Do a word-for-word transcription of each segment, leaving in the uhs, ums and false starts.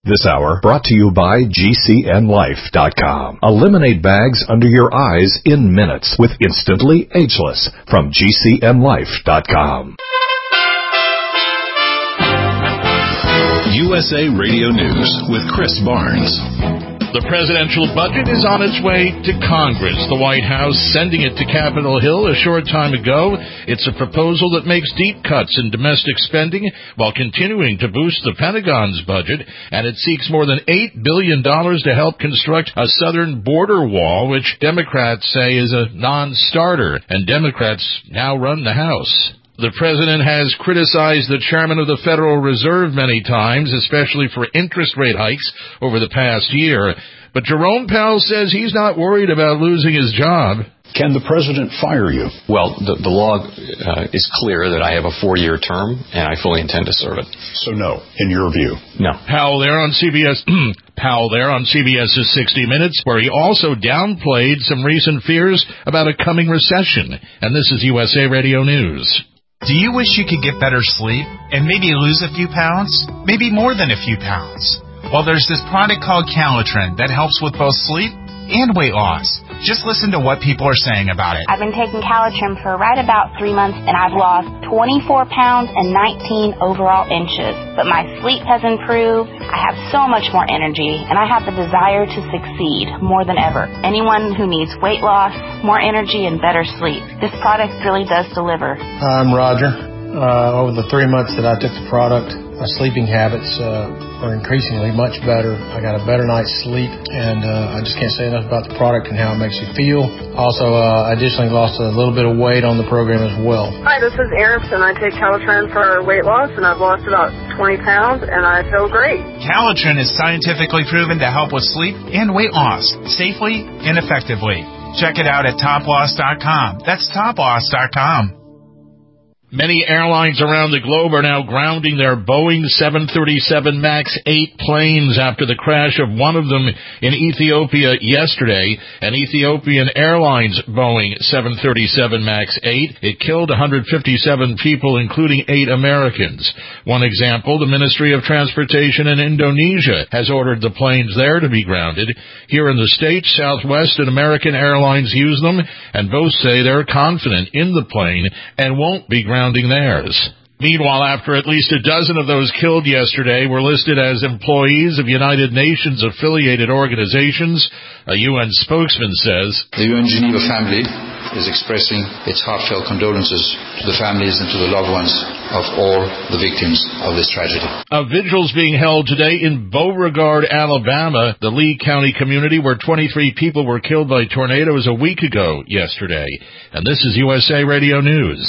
This hour brought to you by G C N Life dot com. Eliminate bags under your eyes in minutes with Instantly Ageless from G C N Life dot com. U S A Radio News with Chris Barnes. The presidential budget is on its way to Congress. The White House sending it to Capitol Hill a short time ago. It's a proposal that makes deep cuts in domestic spending while continuing to boost the Pentagon's budget, and it seeks more than eight billion dollars to help construct a southern border wall, which Democrats say is a non-starter, and Democrats now run the House. The president has criticized the chairman of the Federal Reserve many times, especially for interest rate hikes over the past year. But Jerome Powell says he's not worried about losing his job. Can the president fire you? Well, the, the law uh, is clear that I have a four-year term, and I fully intend to serve it. So no, in your view? No. Powell there on C B S Powell there on CBS's sixty minutes, where he also downplayed some recent fears about a coming recession. And this is U S A Radio News. Do you wish you could get better sleep and maybe lose a few pounds? Maybe more than a few pounds? Well, there's this product called Calitrin that helps with both sleep and weight loss. Just listen to what people are saying about it. I've been taking Calitrin for right about three months, and I've lost twenty-four pounds and nineteen overall inches. But my sleep has improved. I have so much more energy, and I have the desire to succeed more than ever. Anyone who needs weight loss, more energy, and better sleep, this product really does deliver. I'm Roger. Uh, over the three months that I took the product, my sleeping habits uh, are increasingly much better. I got a better night's sleep, and uh, I just can't say enough about the product and how it makes you feel. Also, uh, I additionally lost a little bit of weight on the program as well. Hi, this is Erin, and I take Calitrin for weight loss, and I've lost about twenty pounds, and I feel great. Calitrin is scientifically proven to help with sleep and weight loss safely and effectively. Check it out at top loss dot com. That's top loss dot com. Many airlines around the globe are now grounding their Boeing seven thirty-seven MAX eight planes after the crash of one of them in Ethiopia yesterday. An Ethiopian Airlines Boeing seven thirty-seven MAX eight. It killed one hundred fifty-seven people, including eight Americans. One example, the Ministry of Transportation in Indonesia has ordered the planes there to be grounded. Here in the States, Southwest and American Airlines use them, and both say they're confident in the plane and won't be grounded theirs. Meanwhile, after at least a dozen of those killed yesterday were listed as employees of United Nations-affiliated organizations, a U N spokesman says, The U N Geneva family is expressing its heartfelt condolences to the families and to the loved ones of all the victims of this tragedy. A vigil's being held today in Beauregard, Alabama, the Lee County community where twenty-three people were killed by tornadoes a week ago yesterday. And this is U S A Radio News.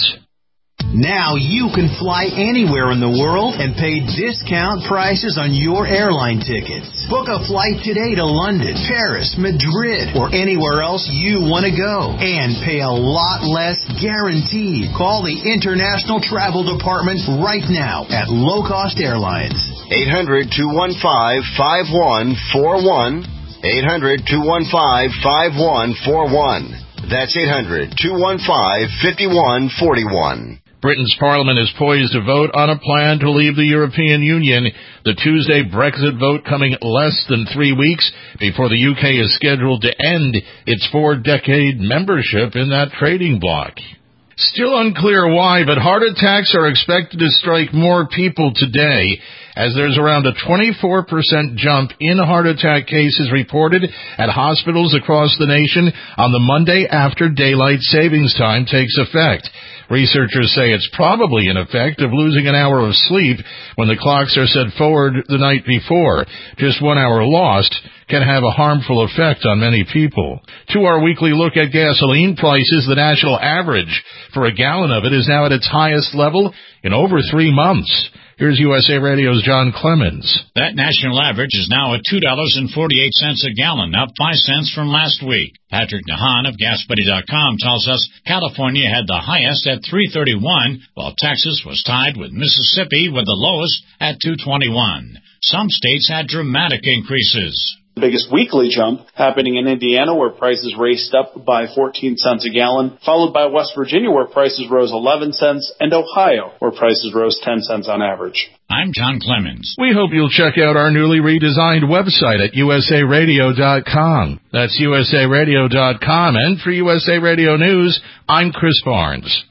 Now you can fly anywhere in the world and pay discount prices on your airline tickets. Book a flight today to London, Paris, Madrid, or anywhere else you want to go. And pay a lot less guaranteed. Call the International Travel Department right now at Low Cost Airlines. eight hundred, two one five, five one four one. eight hundred, two one five, five one four one. That's eight hundred, two one five, five one four one. Britain's Parliament is poised to vote on a plan to leave the European Union. The Tuesday Brexit vote coming less than three weeks before the U K is scheduled to end its four-decade membership in that trading bloc. Still unclear why, but heart attacks are expected to strike more people today, as there's around a twenty-four percent jump in heart attack cases reported at hospitals across the nation on the Monday after daylight savings time takes effect. Researchers say it's probably an effect of losing an hour of sleep when the clocks are set forward the night before. Just one hour lost can have a harmful effect on many people. To our weekly look at gasoline prices, the national average for a gallon of it is now at its highest level in over three months. Here's U S A Radio's John Clemens. That national average is now at two dollars and forty-eight cents a gallon, up five cents from last week. Patrick Nahan of gas buddy dot com tells us California had the highest at three thirty-one, while Texas was tied with Mississippi with the lowest at two twenty-one. Some states had dramatic increases. biggest weekly jump happening in Indiana, where prices raced up by fourteen cents a gallon, followed by West Virginia, where prices rose eleven cents, and Ohio, where prices rose ten cents on average. I'm John Clemens. We hope you'll check out our newly redesigned website at U S A radio dot com. That's U S A radio dot com. And for U S A Radio News, I'm Chris Barnes.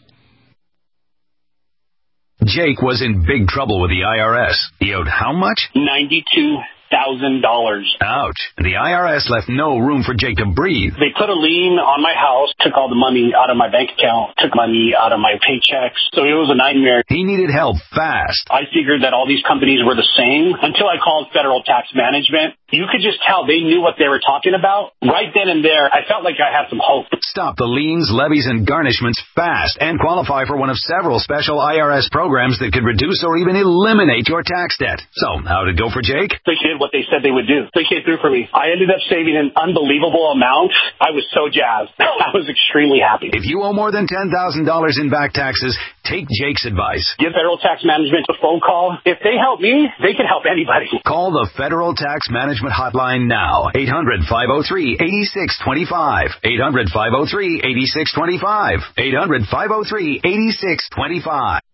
Jake was in big trouble with the I R S. He owed how much? ninety-two thousand dollars. Ouch. The I R S left no room for Jake to breathe. They put a lien on my house, took all the money out of my bank account, took money out of my paychecks. So it was a nightmare. He needed help fast. I figured that all these companies were the same until I called Federal Tax Management. You could just tell they knew what they were talking about. Right then and there, I felt like I had some hope. Stop the liens, levies, and garnishments fast and qualify for one of several special I R S programs that could reduce or even eliminate your tax debt. So, how'd it go for Jake? They did what they said they would do. They came through for me. I ended up saving an unbelievable amount. I was so jazzed. I was extremely happy. If you owe more than ten thousand dollars in back taxes, take Jake's advice. Give Federal Tax Management a phone call. If they help me, they can help anybody. Call the Federal Tax Management Hotline now. eight hundred, five oh three, eight six two five. eight hundred, five oh three, eight six two five. eight hundred, five oh three, eight six two five.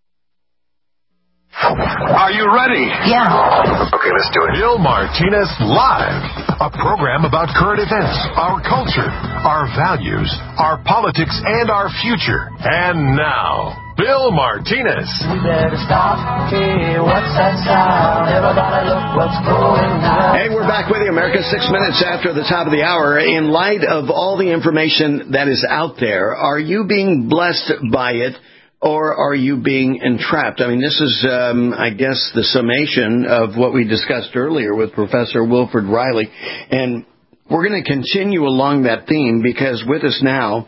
Are you ready? Yeah. Okay, let's do it. Bill Martinez Live, a program about current events, our culture, our values, our politics, and our future. And now, Bill Martinez. We better stop. Hey, what's that sound? Everybody look what's going on. Hey, we're back with you, America, six minutes after the top of the hour. In light of all the information that is out there, are you being blessed by it? Or are you being entrapped? I mean, this is, um, I guess, the summation of what we discussed earlier with Professor Wilfred Reilly. And we're going to continue along that theme because with us now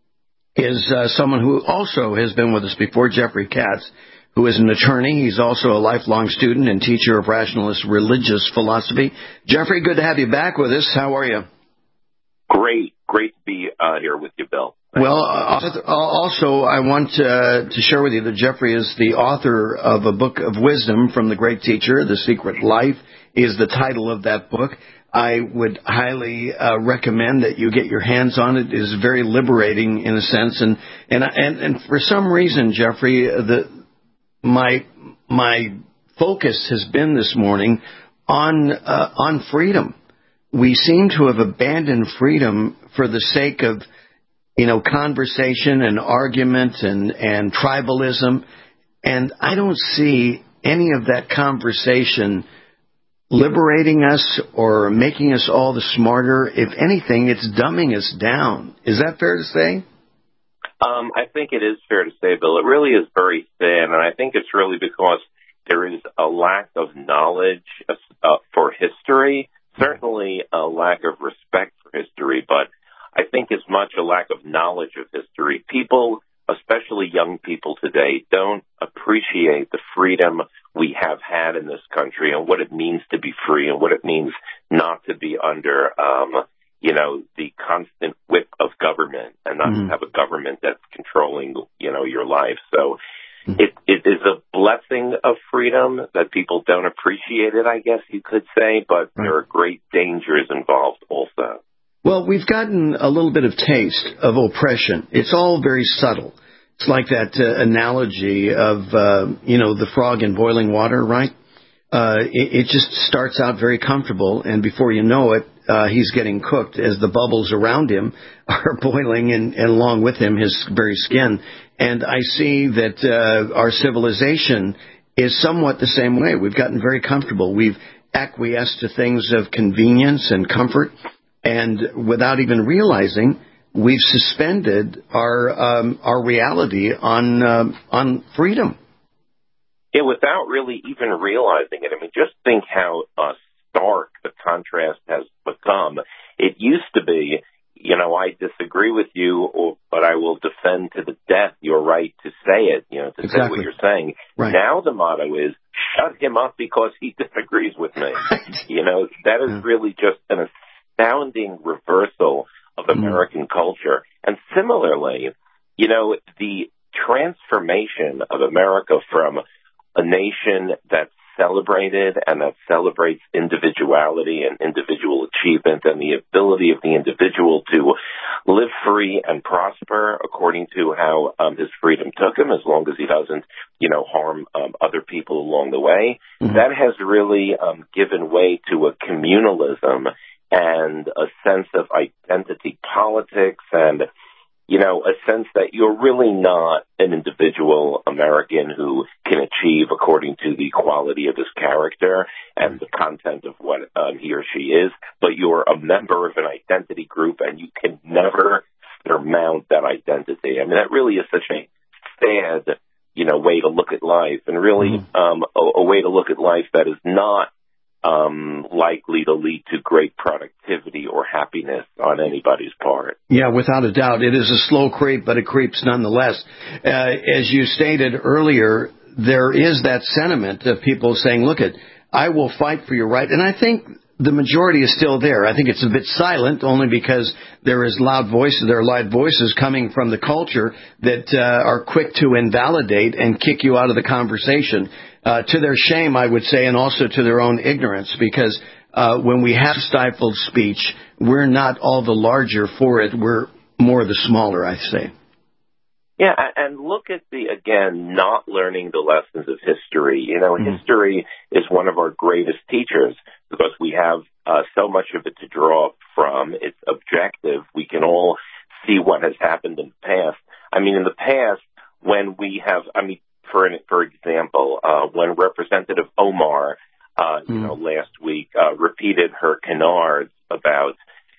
is uh, someone who also has been with us before, Jeffrey Katz, who is an attorney. He's also a lifelong student and teacher of rationalist religious philosophy. Jeffrey, good to have you back with us. How are you? Great. Great to be uh, here with you, Bill. Well, uh, also, I want uh, to share with you that Jeffrey is the author of a book of wisdom from the great teacher. The Secret Life is the title of that book. I would highly uh, recommend that you get your hands on it. It is very liberating in a sense. And and and, and for some reason, Jeffrey, the my my focus has been this morning on uh, on freedom. We seem to have abandoned freedom for the sake of, you know, conversation and argument and, and tribalism. And I don't see any of that conversation liberating us or making us all the smarter. If anything, it's dumbing us down. Is that fair to say? Um, I think it is fair to say, Bill. It really is very thin, and I think it's really because there is a lack of knowledge uh, for history, certainly a lack of respect for history, but I think it's much a lack of knowledge of history. People, especially young people today, don't appreciate the freedom we have had in this country and what it means to be free and what it means not to be under, um, you know, the constant whip of government and not mm-hmm. to have a government that's controlling, you know, your life. So mm-hmm. it, it is a blessing of freedom that people don't appreciate it, I guess you could say, but right. there are great dangers involved also. Well, we've gotten a little bit of taste of oppression. It's all very subtle. It's like that uh, analogy of, uh, you know, the frog in boiling water, right? Uh, it, it just starts out very comfortable, and before you know it, uh, he's getting cooked as the bubbles around him are boiling, and, and along with him, his very skin. And I see that uh, our civilization is somewhat the same way. We've gotten very comfortable. We've acquiesced to things of convenience and comfort. And without even realizing, we've suspended our um, our reality on uh, on freedom. Yeah, without really even realizing it. I mean, just think how uh, stark the contrast has become. It used to be, you know, I disagree with you, or, but I will defend to the death your right to say it, you know, to exactly. say what you're saying. Right. Now the motto is, shut him up because he disagrees with me. You know, that is yeah. really just an astounding reversal of American mm. culture. And similarly, you know, the transformation of America from a nation that celebrated and that celebrates individuality and individual achievement and the ability of the individual to live free and prosper according to how um, his freedom took him, as long as he doesn't, you know, harm um, other people along the way. Mm-hmm. That has really um, given way to a communalism and a sense of identity politics and, you know, a sense that you're really not an individual American who can achieve according to the quality of his character and the content of what um, he or she is, but you're a member of an identity group and you can never surmount that identity. I mean, that really is such a sad, you know, way to look at life, and really mm-hmm. um, a, a way to look at life that is not Um, likely to lead to great productivity or happiness on anybody's part. Yeah, without a doubt. It is a slow creep, but it creeps nonetheless. Uh, as you stated earlier, there is that sentiment of people saying, look, it, I will fight for your right. And I think the majority is still there. I think it's a bit silent only because there is loud voices, there are loud voices coming from the culture that uh, are quick to invalidate and kick you out of the conversation. Uh, to their shame, I would say, and also to their own ignorance, because uh, when we have stifled speech, we're not all the larger for it. We're more the smaller, I say. Yeah, and look at the, again, not learning the lessons of history. You know, mm-hmm. history is one of our greatest teachers because we have uh, so much of it to draw from. It's objective. We can all see what has happened in the past. I mean, in the past, when we have, I mean, For for example, uh, when Representative Omar, uh, you mm. know, last week uh, repeated her canards about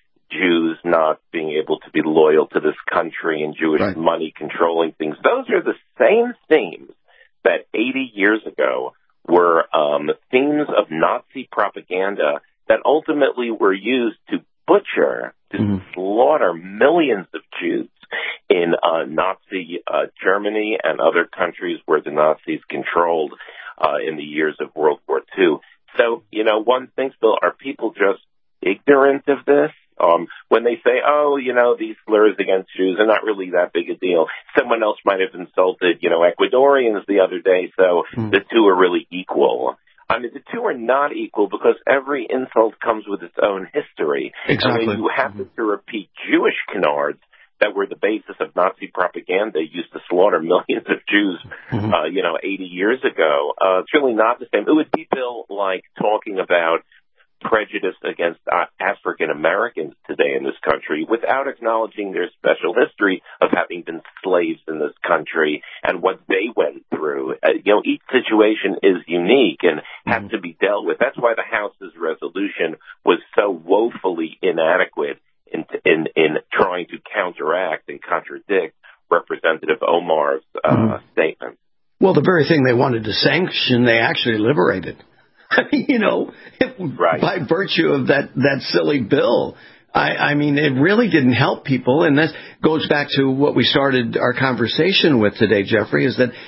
Jews not being able to be loyal to this country and Jewish right. money controlling things, those are the same themes that eighty years ago were um, themes of Nazi propaganda that ultimately were used to butcher, to mm. slaughter millions of Jews in uh, Nazi uh, Germany and other countries where the Nazis controlled uh, in the years of World War Two. So, you know, one thinks, Bill, are people just ignorant of this? Um, when they say, oh, you know, these slurs against Jews are not really that big a deal. Someone else might have insulted, you know, Ecuadorians the other day, so mm. the two are really equal. I mean, the two are not equal because every insult comes with its own history. Exactly. And when you happen to repeat Jewish canards that were the basis of Nazi propaganda used to slaughter millions of Jews, mm-hmm. uh, you know, eighty years ago. Uh, it's really not the same. It would be, Bill, like talking about prejudice against uh, African Americans today in this country without acknowledging their special history of having been slaves in this country and what they went through. Uh, you know, each situation is unique and mm-hmm. has to be dealt with. That's why the House's resolution was so woefully inadequate In, in in trying to counteract and contradict Representative Omar's uh, mm-hmm. statement. Well, the very thing they wanted to sanction, they actually liberated. you know, right. by virtue of that, that silly bill. I, I mean, it really didn't help people. And that goes back to what we started our conversation with today, Jeffrey, is that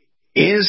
is,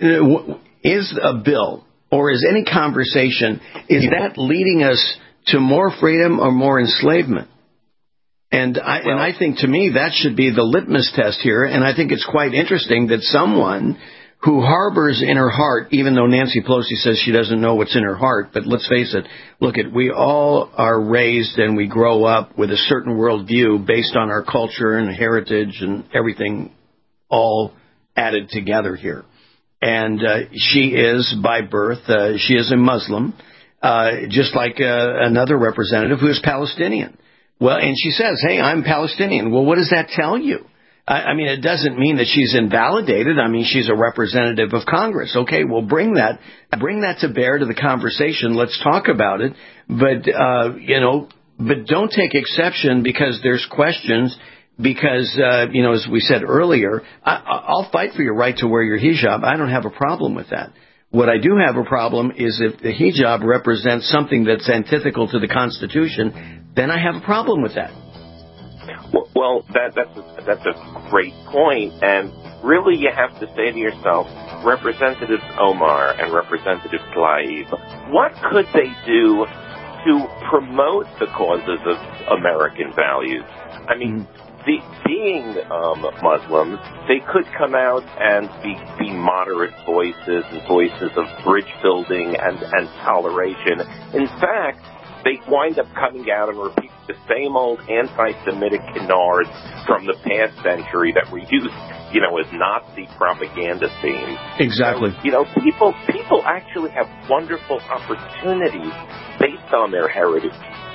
is a bill or is any conversation, is that leading us to more freedom or more enslavement? And I, well, and I think, to me, that should be the litmus test here. And I think it's quite interesting that someone who harbors in her heart, even though Nancy Pelosi says she doesn't know what's in her heart, but let's face it, look, at we all are raised and we grow up with a certain worldview based on our culture and heritage and everything all added together here. And uh, she is, by birth, uh, she is a Muslim. Uh, just like uh, another representative who is Palestinian. Well, and she says, hey, I'm Palestinian. Well, what does that tell you? I, I mean, it doesn't mean that she's invalidated. I mean, she's a representative of Congress. Okay, well, bring that, bring that to bear to the conversation. Let's talk about it. But, uh, you know, but don't take exception because there's questions because, uh, you know, as we said earlier, I, I'll fight for your right to wear your hijab. I don't have a problem with that. What I do have a problem is if the hijab represents something that's antithetical to the Constitution, then I have a problem with that. Well, well that, that's, a, that's a great point. And really you have to say to yourself, Representative Omar and Representative Tlaib, what could they do to promote the causes of American values? I mean, be, being um, Muslims, they could come out and be, be moderate voices and voices of bridge building and, and toleration. In fact, they wind up coming out and repeating the same old anti-Semitic canards from the past century that were used, you know, as Nazi propaganda themes. Exactly. So, you know, people people actually have wonderful opportunities based on their heritage.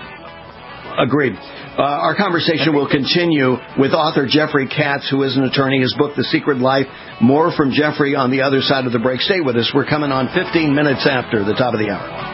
Agreed. Uh, our conversation will continue with author Jeffrey Katz, who is an attorney. His book, The Secret Life. More from Jeffrey on the other side of the break. Stay with us. We're coming on fifteen minutes after the top of the hour.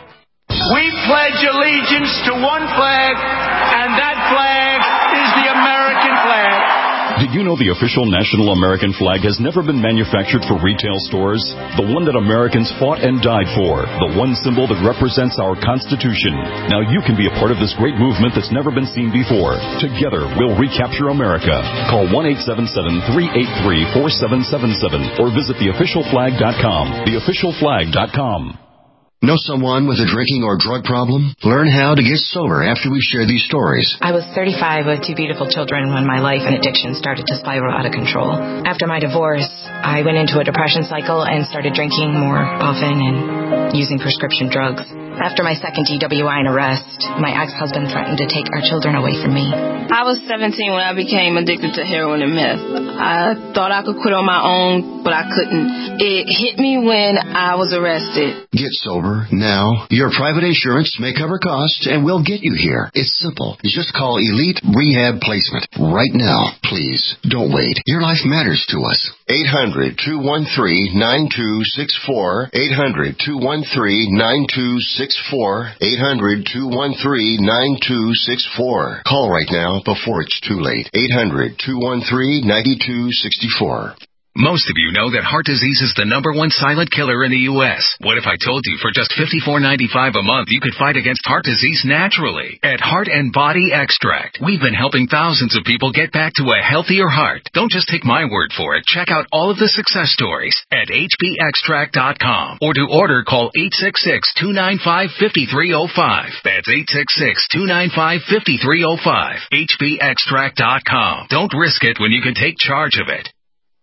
We pledge allegiance to one flag, and that flag is the American flag. Did you know the official national American flag has never been manufactured for retail stores? The one that Americans fought and died for. The one symbol that represents our Constitution. Now you can be a part of this great movement that's never been seen before. Together, we'll recapture America. Call one eight seven seven, three eight three, four seven seven seven or visit the official flag dot com. the official flag dot com. Know someone with a drinking or drug problem? Learn how to get sober after we share these stories. I was thirty-five with two beautiful children when my life and addiction started to spiral out of control. After my divorce, I went into a depression cycle and started drinking more often and using prescription drugs. After my second D W I and arrest, my ex-husband threatened to take our children away from me. I was seventeen when I became addicted to heroin and meth. I thought I could quit on my own, but I couldn't. It hit me when I was arrested. Get sober now. Your private insurance may cover costs and we'll get you here. It's simple. You just call Elite Rehab Placement right now. Please, don't wait. Your life matters to us. eight hundred, two one three, nine two six four. eight hundred, two one three, nine two six four. eight hundred, two one three, nine two six four. Call right now before it's too late. eight hundred, two one three, nine two six four. Most of you know that heart disease is the number one silent killer in the U S What if I told you for just fifty-four ninety-five a month you could fight against heart disease naturally? At Heart and Body Extract, we've been helping thousands of people get back to a healthier heart. Don't just take my word for it. Check out all of the success stories at H B extract dot com. Or to order, call eight six six, two nine five, five three zero five. That's eight six six, two nine five, five three zero five. H B extract dot com. Don't risk it when you can take charge of it.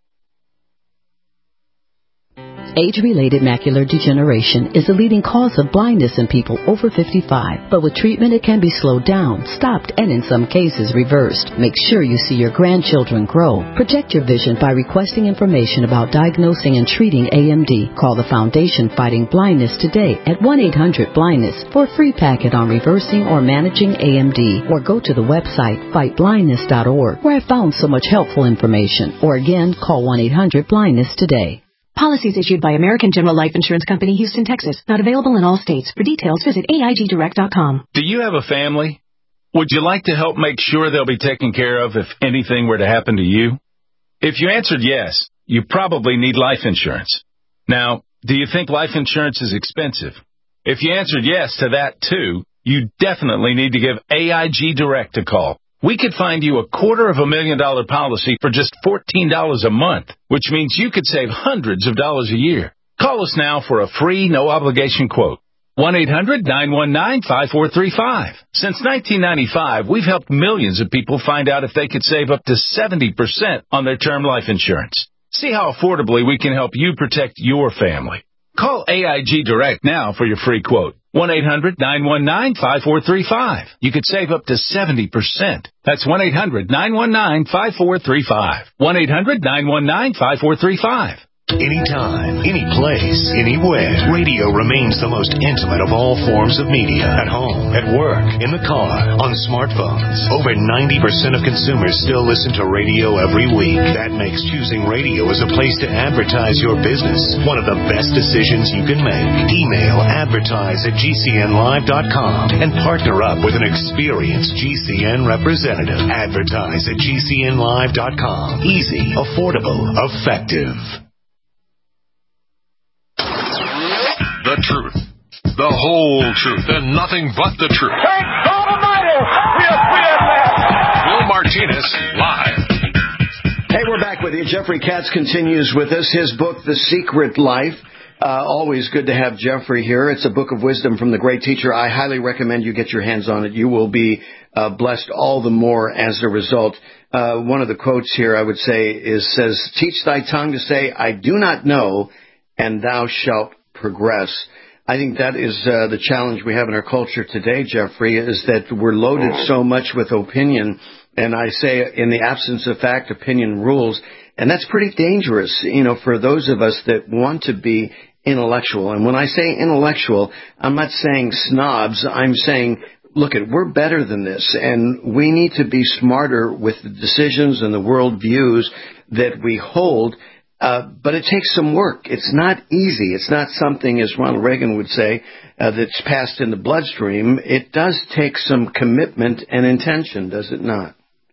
Age-related macular degeneration is the leading cause of blindness in people over fifty-five. But with treatment, it can be slowed down, stopped, and in some cases reversed. Make sure you see your grandchildren grow. Protect your vision by requesting information about diagnosing and treating A M D. Call the Foundation Fighting Blindness today at one eight hundred blindness for a free packet on reversing or managing A M D. Or go to the website fight blindness dot org, where I found so much helpful information. Or again, call one eight hundred blindness today. Policies issued by American General Life Insurance Company, Houston, Texas. Not available in all states. For details, visit A I G direct dot com. Do you have a family? Would you like to help make sure they'll be taken care of if anything were to happen to you? If you answered yes, you probably need life insurance. Now, do you think life insurance is expensive? If you answered yes to that too, you definitely need to give A I G Direct a call. We could find you a quarter of a million dollar policy for just fourteen dollars a month, which means you could save hundreds of dollars a year. Call us now for a free, no-obligation quote. one eight hundred, nine one nine, five four three five. Since nineteen ninety-five, we've helped millions of people find out if they could save up to seventy percent on their term life insurance. See how affordably we can help you protect your family. Call A I G Direct now for your free quote. one eight hundred, nine one nine, five four three five. You could save up to seventy percent. That's one eight hundred, nine one nine, five four three five. one eight hundred, nine one nine, five four three five. Anytime, any place, anywhere, radio remains the most intimate of all forms of media. At home, at work, in the car, on smartphones. Over ninety percent of consumers still listen to radio every week. That makes choosing radio as a place to advertise your business one of the best decisions you can make. Email advertise at G C N live dot com and partner up with an experienced G C N representative. Advertise at G C N live dot com. Easy, affordable, effective. The truth. The whole truth. And nothing but the truth. Thank God Almighty! We are free at last! Bill Martinez, live. Hey, we're back with you. Jeffrey Katz continues with us. His book, The Secret Life. Uh, always good to have Jeffrey here. It's a book of wisdom from the great teacher. I highly recommend you get your hands on it. You will be uh, blessed all the more as a result. Uh, one of the quotes here I would say is, says, teach thy tongue to say, I do not know, and thou shalt progress. I think that is uh, the challenge we have in our culture today, Jeffrey, is that we're loaded so much with opinion. And I say, in the absence of fact, opinion rules. And that's pretty dangerous, you know, for those of us that want to be intellectual. And when I say intellectual, I'm not saying snobs. I'm saying, look, it, we're better than this. And we need to be smarter with the decisions and the world views that we hold. Uh, but it takes some work. It's not easy. It's not something, as Ronald Reagan would say, uh, that's passed in the bloodstream. It does take some commitment and intention, does it not?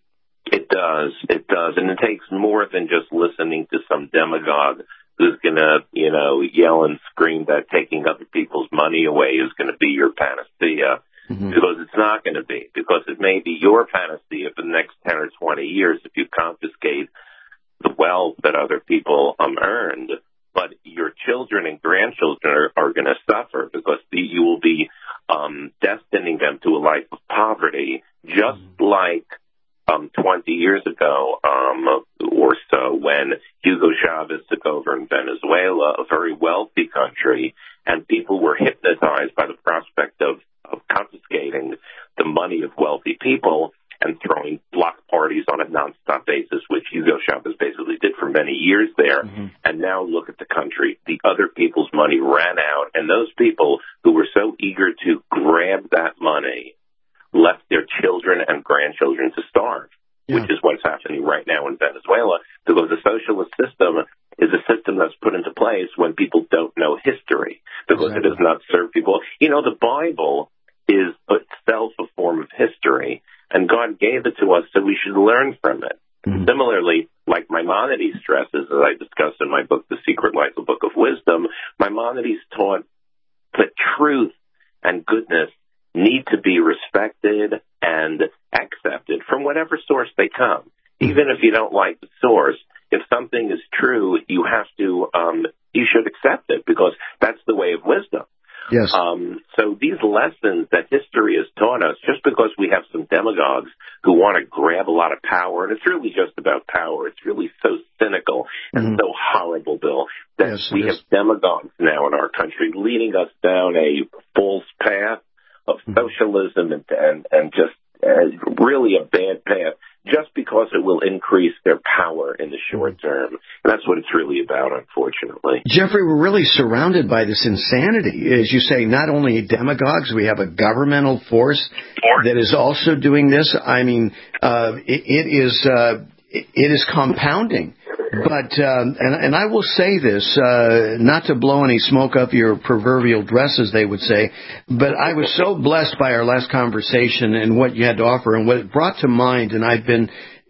It does. It does. And it takes more than just listening to some demagogue who's going to, you know, yell and scream that taking other people's money away is going to be your panacea. Mm-hmm. Because it's not going to be. Because it may be your panacea for the next ten or twenty years if you confiscate the wealth that other people um, earned. But your children and grandchildren are, are going to suffer because the, you will be um, destining them to a life of poverty, just mm-hmm. like Um, twenty years ago um, or so when Hugo Chavez took over in Venezuela, a very wealthy country, and people were hypnotized by the prospect of, of confiscating the money of wealthy people and throwing block parties on a nonstop basis, which Hugo Chavez basically did for many years there. Mm-hmm. And now look at the country. The other people's money ran out, and those people who were so eager to grab that money left their children and grandchildren to starve, yeah. which is what's happening right now in Venezuela, because the socialist system is a system that's put into place when people don't know history, because exactly. it does not serve people. You know, the Bible is itself a form of history, and God gave it to us, so we should learn from it. Mm-hmm. Similarly, like Maimonides stresses, as I discussed in my book, The Secret Life, a Book of Wisdom, Maimonides taught that truth and goodness need to be respected and accepted from whatever source they come. Even if you don't like the source, if something is true, you have to, um, you should accept it because that's the way of wisdom. Yes. Um, so these lessons that history has taught us, just because we have some demagogues who want to grab a lot of power, and it's really just about power. It's really so cynical and mm-hmm. so horrible, Bill, that yes, we have demagogues now in our country leading us down a false path of socialism and, and, and just uh, really a bad path, just because it will increase their power in the short term. And that's what it's really about, unfortunately. Jeffrey, we're really surrounded by this insanity. As you say, not only demagogues, we have a governmental force that is also doing this. I mean, uh, it, it is uh, it is compounding. But, um, and, and I will say this, uh, not to blow any smoke up your proverbial dress, as they would say, but I was so blessed by our last conversation and what you had to offer and what it brought to mind, and I've been,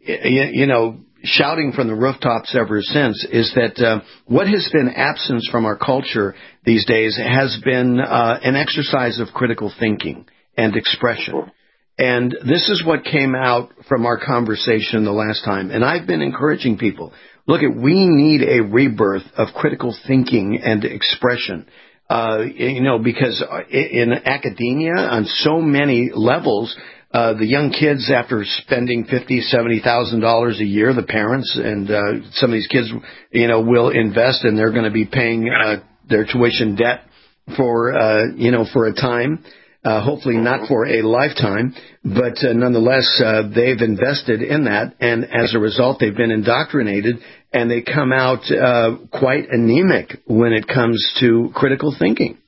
you know, shouting from the rooftops ever since, is that uh, what has been absent from our culture these days has been uh, an exercise of critical thinking and expression. And this is what came out from our conversation the last time. And I've been encouraging people, look, at we need a rebirth of critical thinking and expression. Uh, you know, because in academia, on so many levels, uh, the young kids, after spending fifty, seventy thousand dollars a year, the parents and uh, some of these kids, you know, will invest, and they're going to be paying uh, their tuition debt for, uh, you know, for a time. Uh, hopefully not for a lifetime, but uh, nonetheless, uh, they've invested in that, and as a result, they've been indoctrinated, and they come out uh, quite anemic when it comes to critical thinking.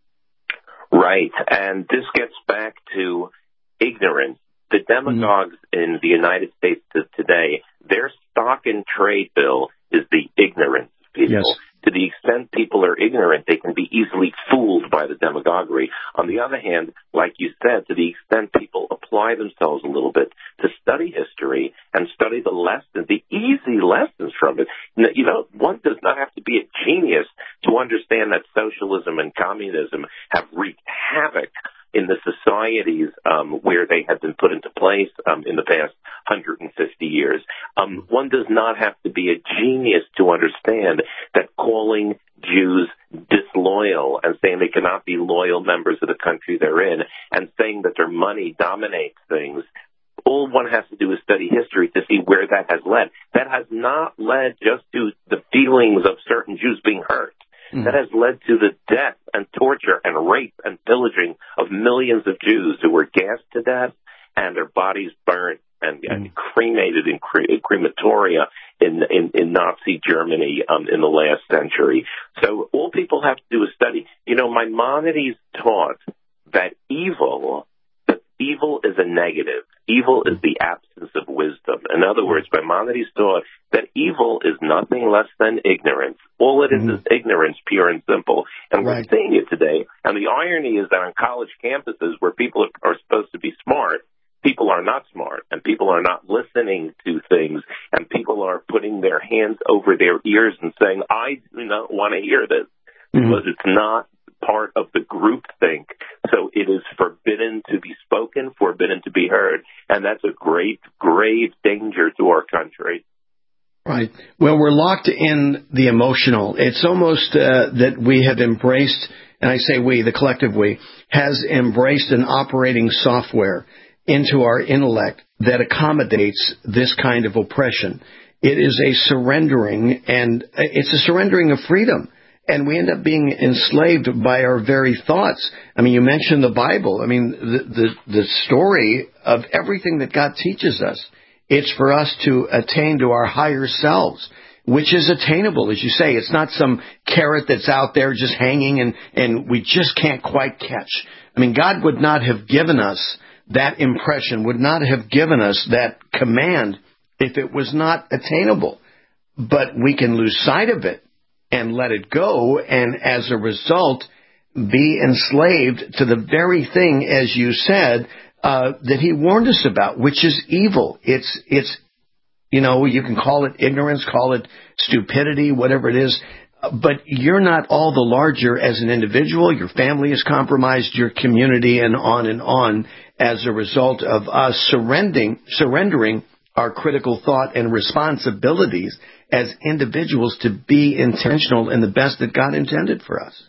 Right, and this gets back to ignorance. The demagogues mm-hmm. in the United States today, their stock in trade, Bill, is the ignorance of people. Yes. To the extent people are ignorant, they can be easily fooled by the demagoguery. On the other hand, like you said, to the extent people apply themselves a little bit to study history and study the lessons, the easy lessons from it, you know, one does not have to be a genius to understand that socialism and communism have wreaked havoc in the societies um, where they have been put into place um, in the past one hundred fifty years. Um, one does not have to be a genius to understand that calling Jews disloyal and saying they cannot be loyal members of the country they're in and saying that their money dominates things. All one has to do is study history to see where that has led. That has not led just to the feelings of certain Jews being hurt. Mm-hmm. That has led to the death and torture and rape and pillaging of millions of Jews who were gassed to death and their bodies burnt and, mm-hmm. and cremated in, cre- in crematoria in, in, in Nazi Germany um, in the last century. So all people have to do is study. You know, Maimonides taught that evil, that evil is a negative. Evil is the absence of wisdom. In other words, Maimonides taught that evil is nothing less than ignorance. All it is mm-hmm. is ignorance, pure and simple. And right. we're seeing it today. And the irony is that on college campuses where people are supposed to be smart, people are not smart, and people are not listening to things, and people are putting their hands over their ears and saying, I do not want to hear this, mm-hmm. because it's not part of the group think. So it is forbidden to be spoken, forbidden to be heard, and that's a great, grave danger to our country. Right. Well, we're locked in the emotional. It's almost uh, that we have embraced, and I say we, the collective we, has embraced an operating software into our intellect that accommodates this kind of oppression. It is a surrendering, and it's a surrendering of freedom. And we end up being enslaved by our very thoughts. I mean, you mentioned the Bible. I mean, the, the, the story of everything that God teaches us, it's for us to attain to our higher selves, which is attainable. As you say, it's not some carrot that's out there just hanging and, and we just can't quite catch. I mean, God would not have given us that impression, would not have given us that command if it was not attainable. But we can lose sight of it and let it go, and as a result, be enslaved to the very thing, as you said, uh, that he warned us about, which is evil. It's, it's, you know, you can call it ignorance, call it stupidity, whatever it is, but you're not all the larger as an individual. Your family is compromised, your community, and on and on, as a result of us surrendering, surrendering our critical thought and responsibilities as individuals to be intentional in the best that God intended for us.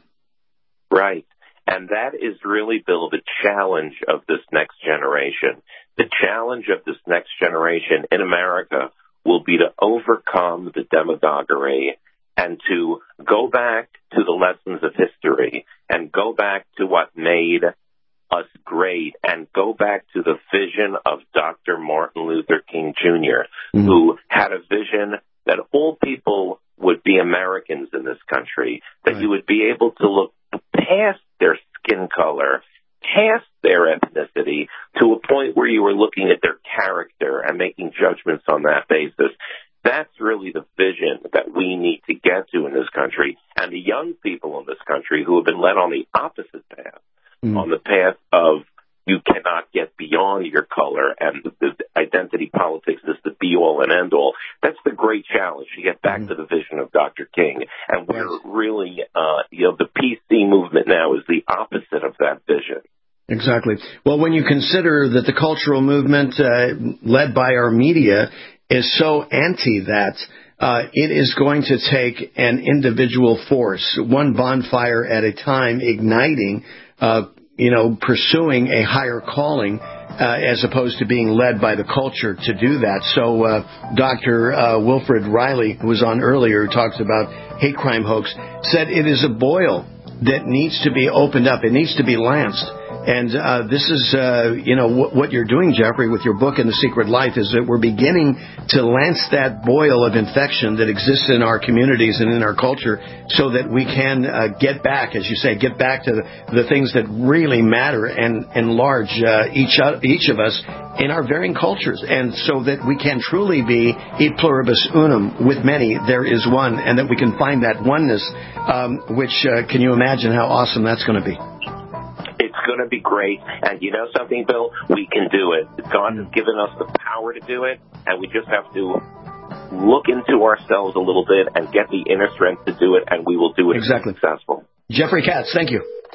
Right. And that is really, Bill, the challenge of this next generation. The challenge of this next generation in America will be to overcome the demagoguery and to go back to the lessons of history and go back to what made us great and go back to the vision of Doctor Martin Luther King Junior, mm-hmm. who had a vision that all people would be Americans in this country, that right. you would be able to look past their skin color, past their ethnicity, to a point where you were looking at their character and making judgments on that basis. That's really the vision that we need to get to in this country. And the young people in this country who have been led on the opposite path, mm. on the path of you cannot get beyond your color, and the, the identity politics is the be-all and end-all. That's the great challenge, to get back mm-hmm. to the vision of Doctor King. And we're yes. really, uh, you know, the P C movement now is the opposite of that vision. Exactly. Well, when you consider that the cultural movement uh, led by our media is so anti that, uh, it is going to take an individual force, one bonfire at a time, igniting uh you know, pursuing a higher calling uh, as opposed to being led by the culture to do that. So uh, Doctor Uh, Wilfred Riley, who was on earlier, who talks about hate crime hoax, said it is a boil that needs to be opened up. It needs to be lanced. And uh, this is, uh, you know, w- what you're doing, Jeffrey, with your book, In the Secret Life, is that we're beginning to lance that boil of infection that exists in our communities and in our culture so that we can uh, get back, as you say, get back to the, the things that really matter and enlarge uh, each, uh, each of us in our varying cultures, and so that we can truly be e pluribus unum, with many there is one, and that we can find that oneness, um, which uh, can you imagine how awesome that's going to be? It's going to be great. And you know something, Bill? We can do it. God has given us the power to do it, and we just have to look into ourselves a little bit and get the inner strength to do it, and we will do it exactly. successful. Jeffrey Katz, thank you.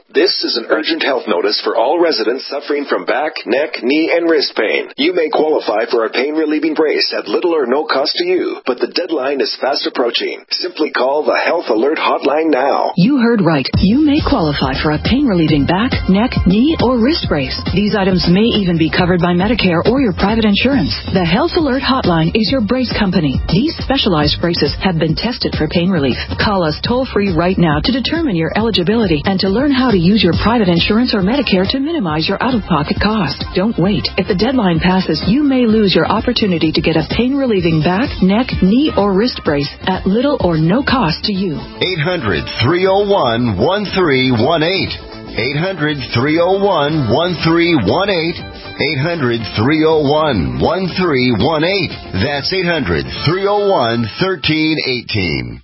This is an urgent health notice for all residents suffering from back, neck, knee, and wrist pain. You may qualify for a pain-relieving brace at little or no cost to you, but the deadline is fast approaching. Simply call the Health Alert Hotline now. You heard right. You may qualify for a pain-relieving back, neck, knee, or wrist brace. These items may even be covered by Medicare or your private insurance. The Health Alert Hotline is your brace company. These specialized braces have been tested for pain relief. Call us toll-free right now to determine your eligibility and to learn how to use your private insurance or Medicare to minimize your out-of-pocket cost. Don't wait. If the deadline passes, you may lose your opportunity to get a pain-relieving back, neck, knee, or wrist brace at little or no cost to you. eight hundred, three oh one, one three one eight. eight hundred, three oh one, one three one eight. eight hundred, three oh one, one three one eight. That's eight hundred, three oh one, one three one eight.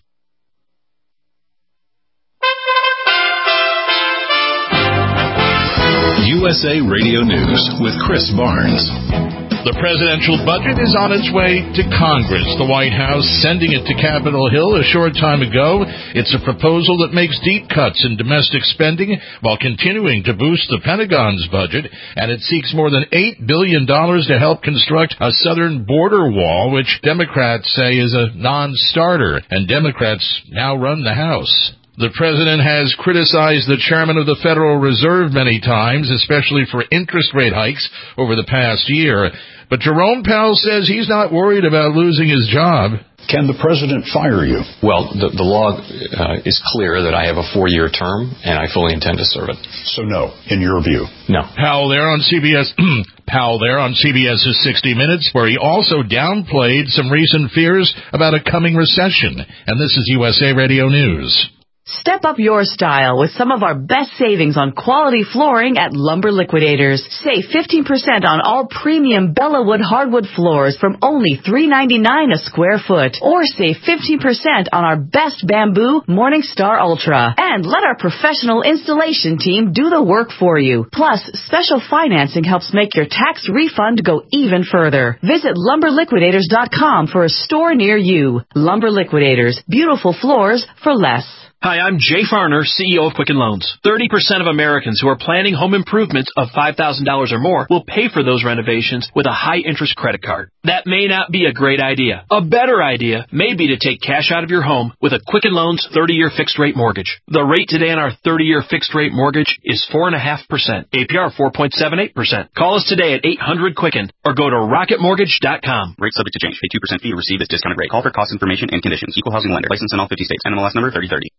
U S A Radio News with Chris Barnes. The presidential budget is on its way to Congress. The White House sending it to Capitol Hill a short time ago. It's a proposal that makes deep cuts in domestic spending while continuing to boost the Pentagon's budget, and it seeks more than eight billion dollars to help construct a southern border wall, which Democrats say is a non-starter, and Democrats now run the House. The president has criticized the chairman of the Federal Reserve many times, especially for interest rate hikes over the past year. But Jerome Powell says he's not worried about losing his job. Can the president fire you? Well, the, the law uh, is clear that I have a four-year term, and I fully intend to serve it. So no, in your view? No. Powell there on C B S Powell there on CBS's sixty minutes, where he also downplayed some recent fears about a coming recession. And this is U S A Radio News. Step up your style with some of our best savings on quality flooring at Lumber Liquidators. Save fifteen percent on all premium Bellawood hardwood floors from only three ninety-nine a square foot. Or save fifteen percent on our best bamboo Morningstar Ultra. And let our professional installation team do the work for you. Plus, special financing helps make your tax refund go even further. Visit lumber liquidators dot com for a store near you. Lumber Liquidators. Beautiful floors for less. Hi, I'm Jay Farner, C E O of Quicken Loans. thirty percent of Americans who are planning home improvements of five thousand dollars or more will pay for those renovations with a high-interest credit card. That may not be a great idea. A better idea may be to take cash out of your home with a Quicken Loans thirty-year fixed-rate mortgage. The rate today on our thirty-year fixed-rate mortgage is four point five percent. A P R four point seven eight percent. Call us today at eight hundred Quicken or go to rocket mortgage dot com. Rate subject to change. Pay two percent fee to receive this discounted rate. Call for cost information and conditions. Equal housing lender. License in all fifty states. N M L S number thirty thirty.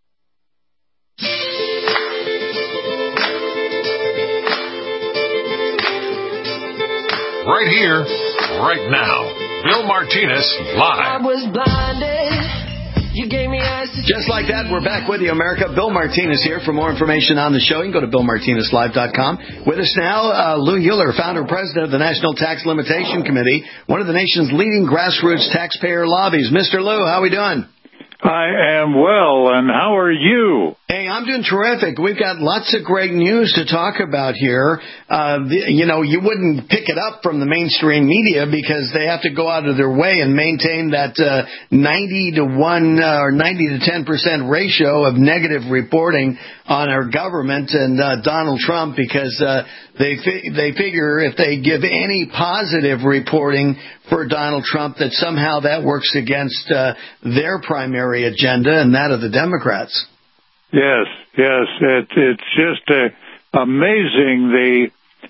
Right here, right now. Bill Martinez, live. I was blinded. You gave me eyes to... Just like that, we're back with you, America. Bill Martinez here. For more information on the show, you can go to bill martinez live dot com. With us now, uh, Lou Euler, founder and president of the National Tax Limitation Committee, one of the nation's leading grassroots taxpayer lobbies. Mister Lou, how are we doing? I am well, and how are you? Hey, I'm doing terrific. We've got lots of great news to talk about here. Uh, the, you know, you wouldn't pick it up from the mainstream media because they have to go out of their way and maintain that uh, ninety to one uh, or ninety to ten percent ratio of negative reporting on our government and uh, Donald Trump because uh, they fi- they figure if they give any positive reporting for Donald Trump that somehow that works against uh, their primary agenda and that of the Democrats. Yes, yes. It, it's just uh, amazing the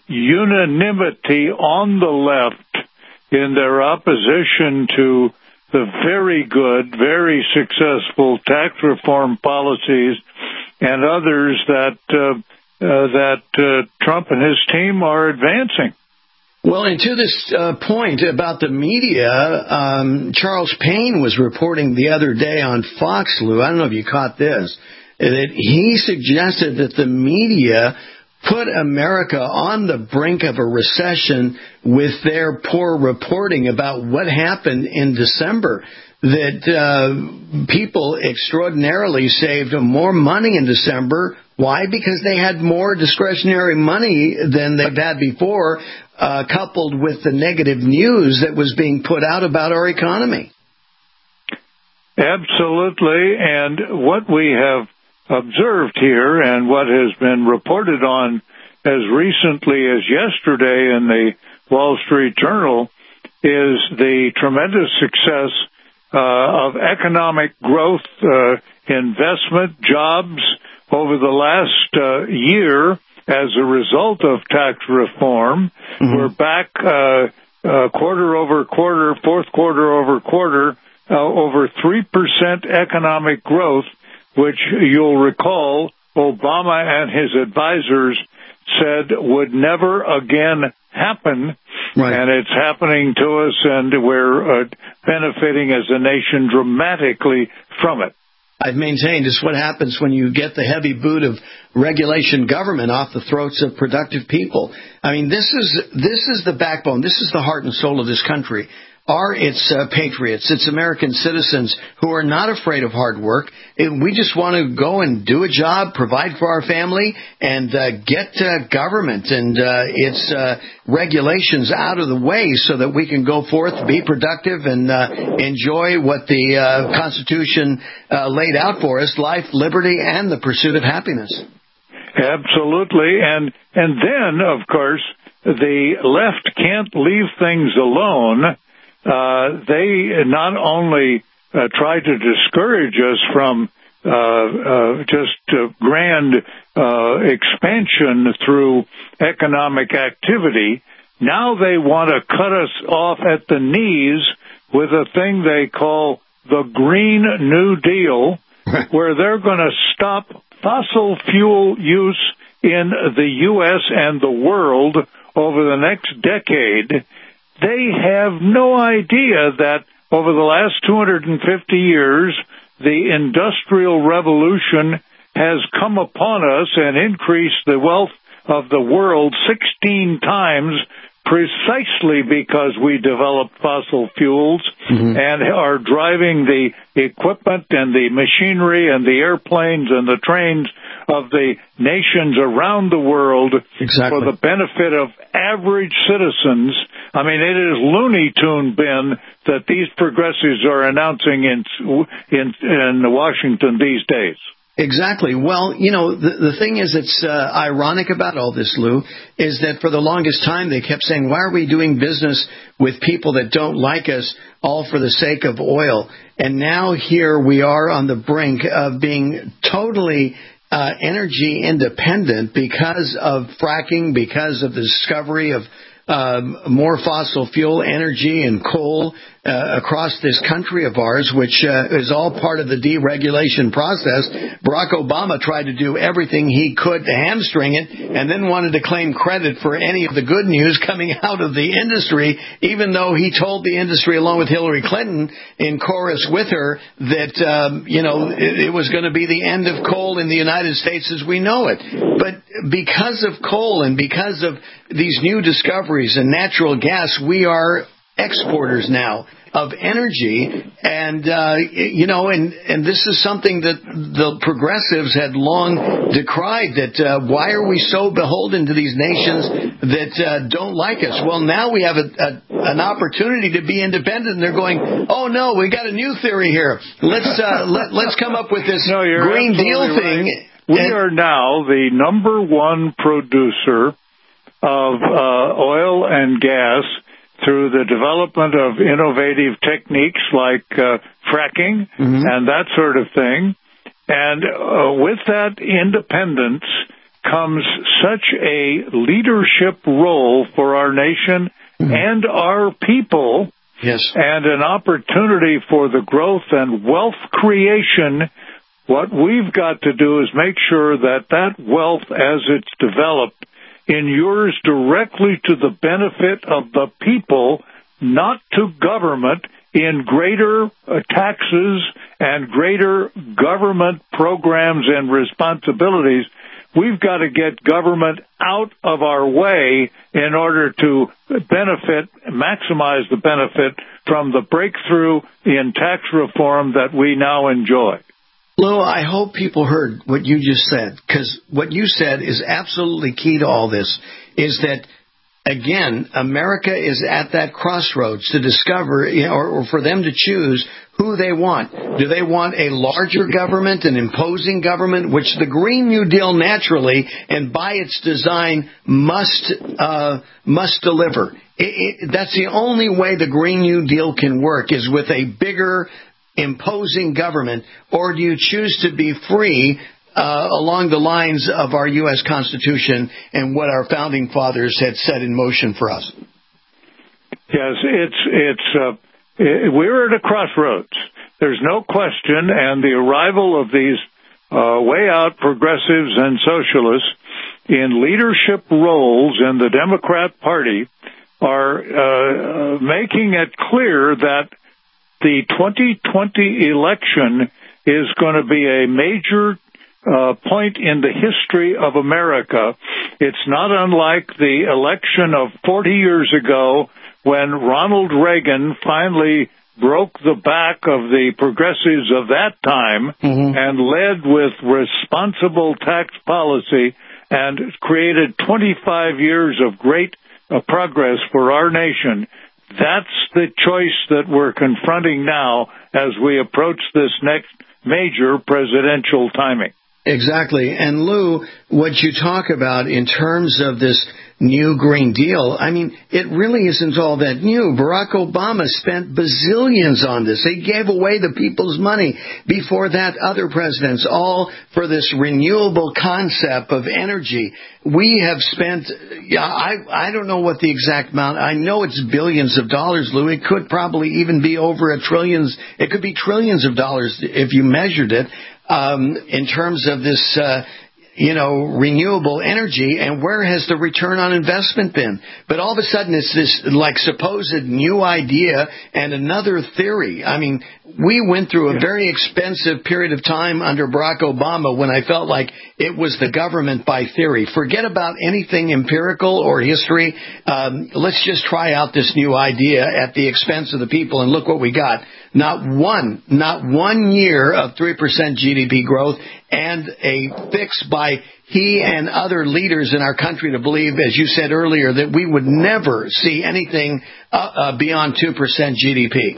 unanimity on the left in their opposition to the very good, very successful tax reform policies and others that uh, uh, that uh, Trump and his team are advancing. Well, and to this uh, point about the media, um, Charles Payne was reporting the other day on Fox, Lou, I don't know if you caught this, that he suggested that the media put America on the brink of a recession with their poor reporting about what happened in December, that uh, people extraordinarily saved more money in December. Why? Because they had more discretionary money than they've had before, uh, coupled with the negative news that was being put out about our economy. Absolutely. And what we have observed here and what has been reported on as recently as yesterday in the Wall Street Journal is the tremendous success uh, of economic growth, uh, investment, jobs over the last uh, year as a result of tax reform. Mm-hmm. We're back uh, uh, quarter over quarter, fourth quarter over quarter, uh, over three percent economic growth, which you'll recall Obama and his advisors said would never again happen. Right. And it's happening to us, and we're uh, benefiting as a nation dramatically from it. I've maintained it's what happens when you get the heavy boot of regulation government off the throats of productive people. I mean, this is this is the backbone. This is the heart and soul of this country. Are its uh, patriots, its American citizens who are not afraid of hard work. We just want to go and do a job, provide for our family, and uh, get uh, government and uh, its uh, regulations out of the way so that we can go forth, be productive, and uh, enjoy what the uh, Constitution uh, laid out for us, life, liberty, and the pursuit of happiness. Absolutely. And, and then, of course, the left can't leave things alone. Uh, they not only uh, try to discourage us from uh, uh, just uh, grand uh, expansion through economic activity, now they want to cut us off at the knees with a thing they call the Green New Deal, where they're going to stop fossil fuel use in the U S and the world over the next decade. They have no idea that over the last two hundred fifty years, the Industrial Revolution has come upon us and increased the wealth of the world sixteen times precisely because we developed fossil fuels mm-hmm. and are driving the equipment and the machinery and the airplanes and the trains of the nations around the world exactly. for the benefit of average citizens. I mean, it is Looney Tune, Ben, that these progressives are announcing in in, in Washington these days. Exactly. Well, you know, the, the thing is that's uh, ironic about all this, Lou, is that for the longest time they kept saying, why are we doing business with people that don't like us all for the sake of oil? And now here we are on the brink of being totally uh, energy independent because of fracking, because of the discovery of Um, more fossil fuel energy and coal uh, across this country of ours, which uh, is all part of the deregulation process. Barack Obama tried to do everything he could to hamstring it and then wanted to claim credit for any of the good news coming out of the industry, even though he told the industry, along with Hillary Clinton, in chorus with her, that, um, you know, it, it was going to be the end of coal in the United States as we know it. But because of coal and because of these new discoveries in natural gas, we are exporters now of energy, and uh, you know, and and this is something that the progressives had long decried. That uh, why are we so beholden to these nations that uh, don't like us? Well, now we have a, a, an opportunity to be independent, and they're going, oh no, we got a new theory here. Let's uh, let, let's come up with this no, Green Deal right. thing. We and, are now the number one producer of uh, oil and gas through the development of innovative techniques like uh, fracking mm-hmm. and that sort of thing. And uh, with that independence comes such a leadership role for our nation mm-hmm. and our people, yes. and an opportunity for the growth and wealth creation. What we've got to do is make sure that that wealth, as it's developed, inures directly to the benefit of the people, not to government, in greater uh, taxes and greater government programs and responsibilities. We've got to get government out of our way in order to benefit, maximize the benefit from the breakthrough in tax reform that we now enjoy. Lou, I hope people heard what you just said, because what you said is absolutely key to all this, is that, again, America is at that crossroads to discover, you know, or, or for them to choose who they want. Do they want a larger government, an imposing government, which the Green New Deal naturally and by its design must uh, must deliver? It, it, that's the only way the Green New Deal can work, is with a bigger, imposing government. Or do you choose to be free uh, along the lines of our U S Constitution and what our founding fathers had set in motion for us? Yes, it's it's uh, it, we're at a crossroads. There's no question, and the arrival of these uh, way out progressives and socialists in leadership roles in the Democrat Party are uh, making it clear that the twenty twenty election is going to be a major uh, point in the history of America. It's not unlike the election of forty years ago when Ronald Reagan finally broke the back of the progressives of that time mm-hmm. and led with responsible tax policy and created twenty-five years of great uh, progress for our nation. That's the choice that we're confronting now as we approach this next major presidential timing. Exactly. And Lou, what you talk about in terms of this new Green Deal, I mean, it really isn't all that new. Barack Obama spent bazillions on this. He gave away the people's money. Before that, other presidents, all for this renewable concept of energy. We have spent, yeah, I, I don't know what the exact amount. I know it's billions of dollars, Lou. It could probably even be over a trillions. It could be trillions of dollars if you measured it. Um, in terms of this, uh, you know, renewable energy, and where has the return on investment been? But all of a sudden it's this, like, supposed new idea and another theory. I mean, we went through a very expensive period of time under Barack Obama when I felt like it was the government by theory. Forget about anything empirical or history. Um, let's just try out this new idea at the expense of the people, and look what we got. Not one, not one year of three percent G D P growth, and a fix by he and other leaders in our country to believe, as you said earlier, that we would never see anything uh, uh, beyond two percent G D P.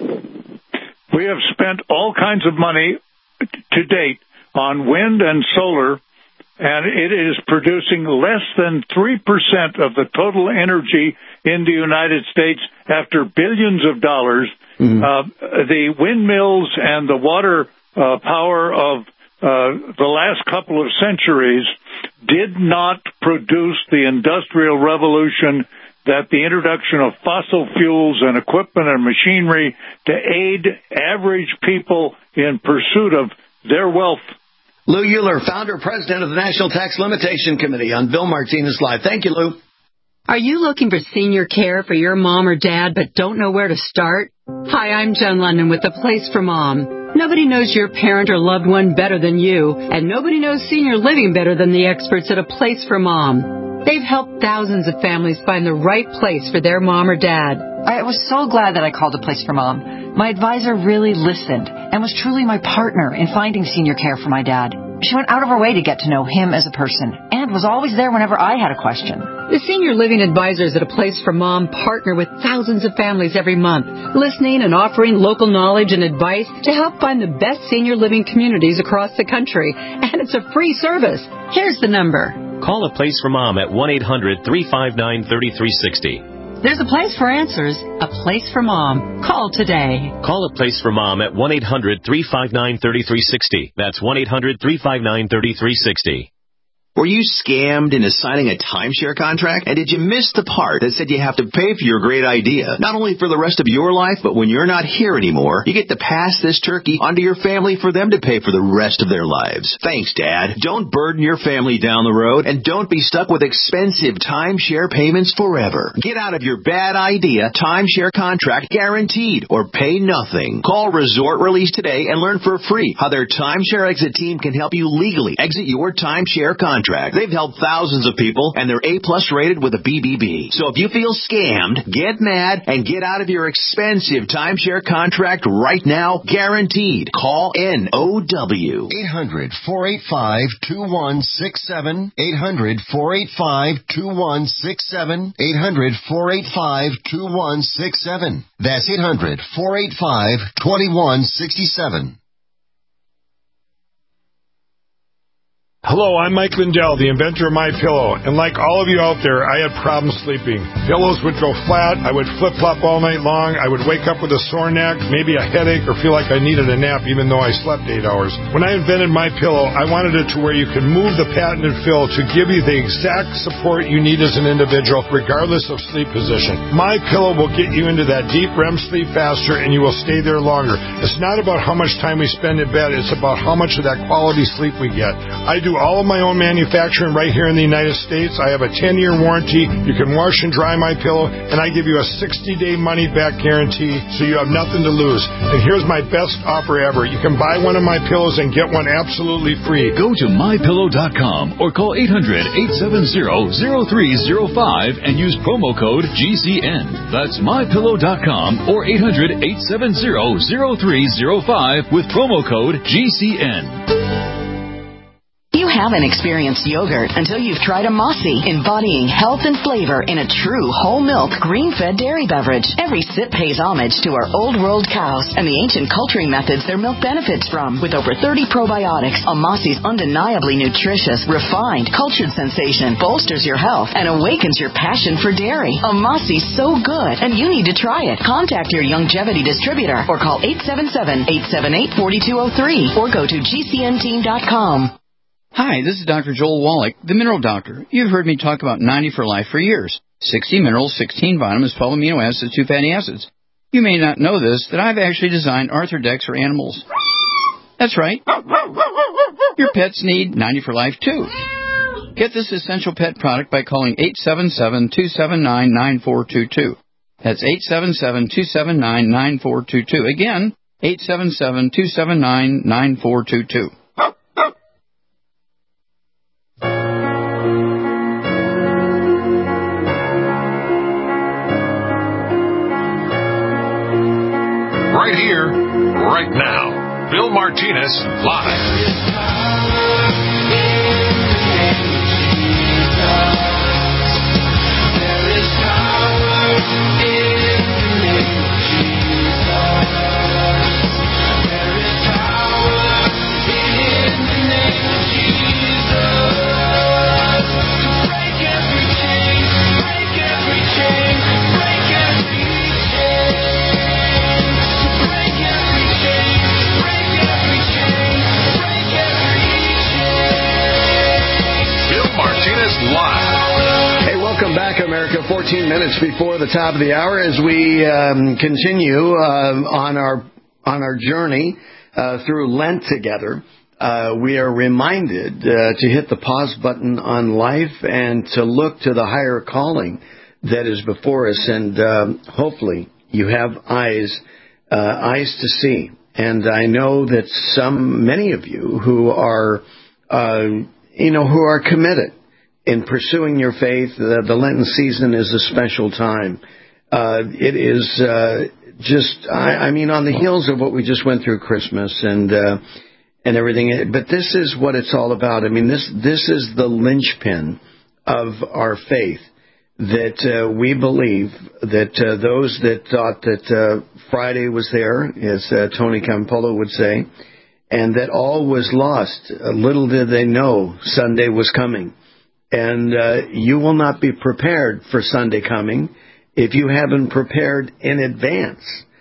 We have spent all kinds of money to date on wind and solar, and it is producing less than three percent of the total energy in the United States after billions of dollars. Mm-hmm. Uh, the windmills and the water uh, power of uh, the last couple of centuries did not produce the industrial revolution that the introduction of fossil fuels and equipment and machinery to aid average people in pursuit of their wealth. Lou Euler, founder, president of the National Tax Limitation Committee, on Bill Martinez Live. Thank you, Lou. Are you looking for senior care for your mom or dad but don't know where to start? Hi, I'm Joan London with The Place for Mom. Nobody knows your parent or loved one better than you, and nobody knows senior living better than the experts at A Place for Mom. They've helped thousands of families find the right place for their mom or dad. I was so glad that I called A Place for Mom. My advisor really listened and was truly my partner in finding senior care for my dad. She went out of her way to get to know him as a person and was always there whenever I had a question. The senior living advisors at A Place for Mom partner with thousands of families every month, listening and offering local knowledge and advice to help find the best senior living communities across the country. And it's a free service. Here's the number. Call A Place for Mom at one eight hundred, three five nine, three three six zero. There's a place for answers, A Place for Mom. Call today. Call A Place for Mom at one eight hundred, three five nine, three three six zero. That's one eight hundred, three five nine, three three six zero. Were you scammed into signing a timeshare contract? And did you miss the part that said you have to pay for your great idea? Not only for the rest of your life, but when you're not here anymore, you get to pass this turkey onto your family for them to pay for the rest of their lives. Thanks, Dad. Don't burden your family down the road, and don't be stuck with expensive timeshare payments forever. Get out of your bad idea timeshare contract guaranteed, or pay nothing. Call Resort Release today and learn for free how their timeshare exit team can help you legally exit your timeshare contract. Contract. They've helped thousands of people, and they're A-plus rated with a B B B. So if you feel scammed, get mad and get out of your expensive timeshare contract right now, guaranteed. Call N O W. eight hundred, four eight five, two one six seven. eight hundred, four eight five, two one six seven. eight hundred, four eight five, two one six seven. That's eight hundred, four eight five, two one six seven. Hello, I'm Mike Lindell, the inventor of MyPillow, and like all of you out there, I had problems sleeping. Pillows would go flat, I would flip-flop all night long, I would wake up with a sore neck, maybe a headache, or feel like I needed a nap even though I slept eight hours. When I invented MyPillow, I wanted it to where you could move the patented fill to give you the exact support you need as an individual, regardless of sleep position. MyPillow will get you into that deep R E M sleep faster, and you will stay there longer. It's not about how much time we spend in bed, it's about how much of that quality sleep we get. I do all of my own manufacturing right here in the United States. I have a ten-year warranty. You can wash and dry MyPillow, and I give you a sixty-day money-back guarantee, so you have nothing to lose. And here's my best offer ever. You can buy one of my pillows and get one absolutely free. Go to my pillow dot com or call eight hundred, eight seven zero, zero three zero five and use promo code G C N. That's my pillow dot com or eight hundred, eight seven zero, zero three zero five with promo code G C N. You haven't experienced yogurt until you've tried a Mossy, embodying health and flavor in a true whole milk, green-fed dairy beverage. Every sip pays homage to our old world cows and the ancient culturing methods their milk benefits from. With over thirty probiotics, a Mossy's undeniably nutritious, refined, cultured sensation bolsters your health and awakens your passion for dairy. A Mossy's so good, and you need to try it. Contact your Youngevity distributor or call eight seven seven, eight seven eight, four two zero three or go to G C N team dot com. Hi, this is Doctor Joel Wallach, the Mineral Doctor. You've heard me talk about ninety for Life for years. sixty minerals, sixteen vitamins, twelve amino acids, two fatty acids. You may not know this, that I've actually designed Arthrodex for animals. That's right. Your pets need ninety for Life, too. Get this essential pet product by calling eight seven seven, two seven nine, nine four two two. That's eight seven seven, two seven nine, nine four two two. Again, eight seven seven, two seven nine, nine four two two. Right here, right now. Bill Martinez, live. Hey, welcome back, America. fourteen minutes before the top of the hour as we um, continue uh, on our on our journey uh, through Lent together. Uh, we are reminded uh, to hit the pause button on life and to look to the higher calling that is before us. And um, hopefully you have eyes, uh, eyes to see. And I know that some, many of you who are, uh, you know, who are committed in pursuing your faith. The, the Lenten season is a special time. Uh, it is uh, just, I, I mean, on the heels of what we just went through Christmas and uh, and everything. But this is what it's all about. I mean, this this is the linchpin of our faith. That uh, we believe that uh, those that thought that uh, Friday was there, as uh, Tony Campolo would say, and that all was lost, uh, little did they know Sunday was coming. And uh, you will not be prepared for Sunday coming if you haven't prepared in advance.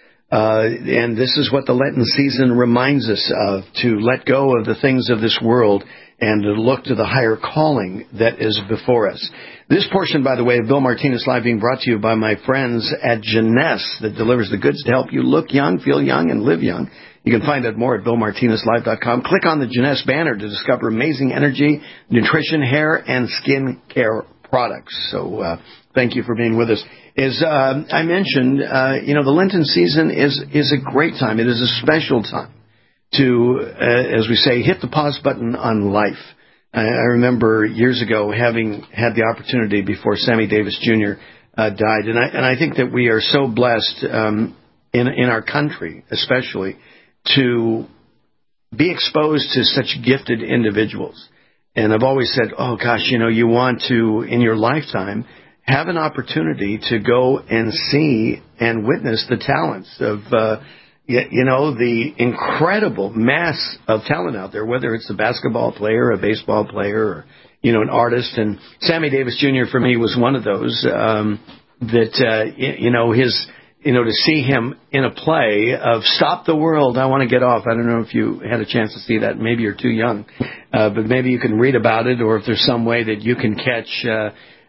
Uh, and this is what the Lenten season reminds us of, to let go of the things of this world and to look to the higher calling that is before us. This portion, by the way, of Bill Martinez Live being brought to you by my friends at Jeunesse, that delivers the goods to help you look young, feel young, and live young. You can find out more at Bill Martinez Live dot com. Click on the Jeunesse banner to discover amazing energy, nutrition, hair, and skin care products. So uh, thank you for being with us. As uh, I mentioned, uh, you know, the Lenten season is, is a great time. It is a special time to, uh, as we say, hit the pause button on life. I, I remember years ago having had the opportunity before Sammy Davis Junior Uh, died, and I and I think that we are so blessed um, in in our country, especially, to be exposed to such gifted individuals. And I've always said, oh gosh, you know, you want to in your lifetime have an opportunity to go and see and witness the talents of, uh, you, you know, the incredible mass of talent out there, whether it's a basketball player, a baseball player, or you know, an artist. And Sammy Davis Junior for me was one of those um, that, uh, you know, his, you know, to see him in a play of Stop the World, I Want to Get Off. I don't know if you had a chance to see that. Maybe you're too young, uh, but maybe you can read about it, or if there's some way that you can catch uh,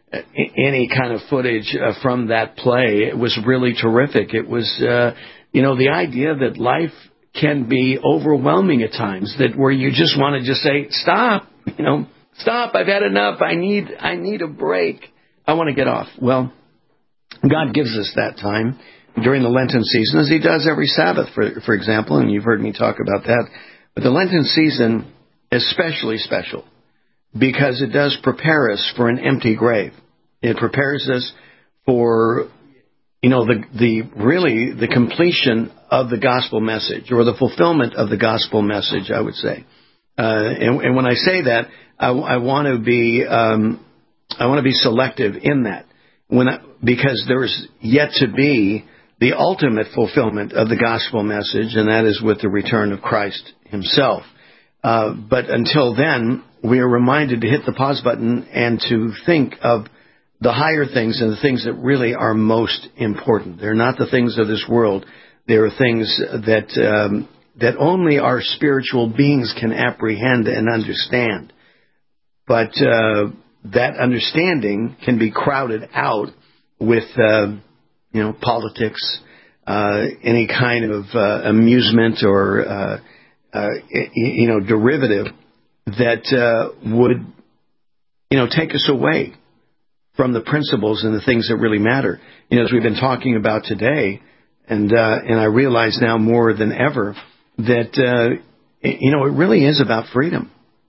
any kind of footage uh, from that play. It was really terrific. It was, uh, you know, the idea that life can be overwhelming at times, that where you just want to just say, stop, you know, Stop, I've had enough. I need I need a break. I want to get off. Well, God gives us that time during the Lenten season, as he does every Sabbath, for, for example, and you've heard me talk about that. But the Lenten season is especially special because it does prepare us for an empty grave. It prepares us for, you know, the, the really the completion of the gospel message, or the fulfillment of the gospel message, I would say. Uh, and, and when I say that, I, I want to be um, I want to be selective in that, when I, because there is yet to be the ultimate fulfillment of the gospel message, and that is with the return of Christ himself. Uh, but until then, we are reminded to hit the pause button and to think of the higher things and the things that really are most important. They're not the things of this world. They are things that um, that only our spiritual beings can apprehend and understand. But uh, that understanding can be crowded out with, uh, you know, politics, uh, any kind of uh, amusement or, uh, uh, you know, derivative that uh, would, you know, take us away from the principles and the things that really matter. You know, as we've been talking about today, and uh, and I realize now more than ever that, uh, you know, it really is about freedom.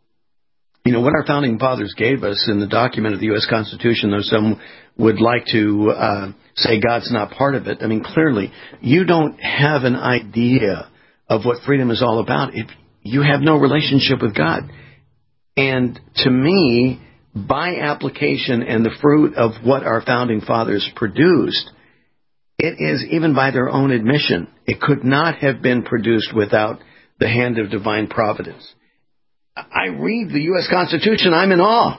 You know, what our founding fathers gave us in the document of the U S Constitution, though some would like to uh, say God's not part of it, I mean, clearly, you don't have an idea of what freedom is all about if you have no relationship with God. And to me, by application and the fruit of what our founding fathers produced, it is, even by their own admission, it could not have been produced without the hand of divine providence. I read the U S Constitution, I'm in awe.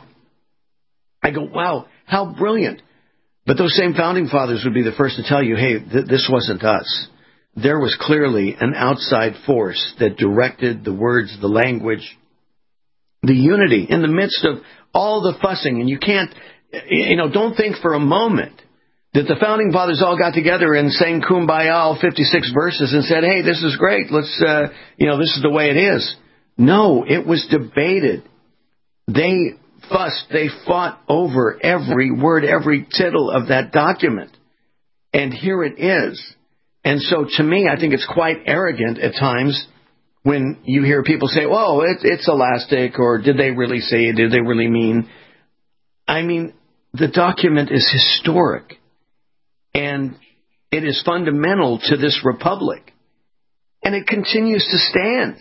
I go, wow, how brilliant. But those same founding fathers would be the first to tell you, hey, th- this wasn't us. There was clearly an outside force that directed the words, the language, the unity in the midst of all the fussing. And you can't, you know, don't think for a moment that the founding fathers all got together and sang Kumbaya, all fifty-six verses, and said, hey, this is great. Let's, uh, you know, this is the way it is. No, it was debated. They fussed. They fought over every word, every tittle of that document. And here it is. And so to me, I think it's quite arrogant at times when you hear people say, "Whoa, it, it's elastic," or "Did they really say it? Did they really mean?" I mean, the document is historic, and it is fundamental to this republic, and it continues to stand.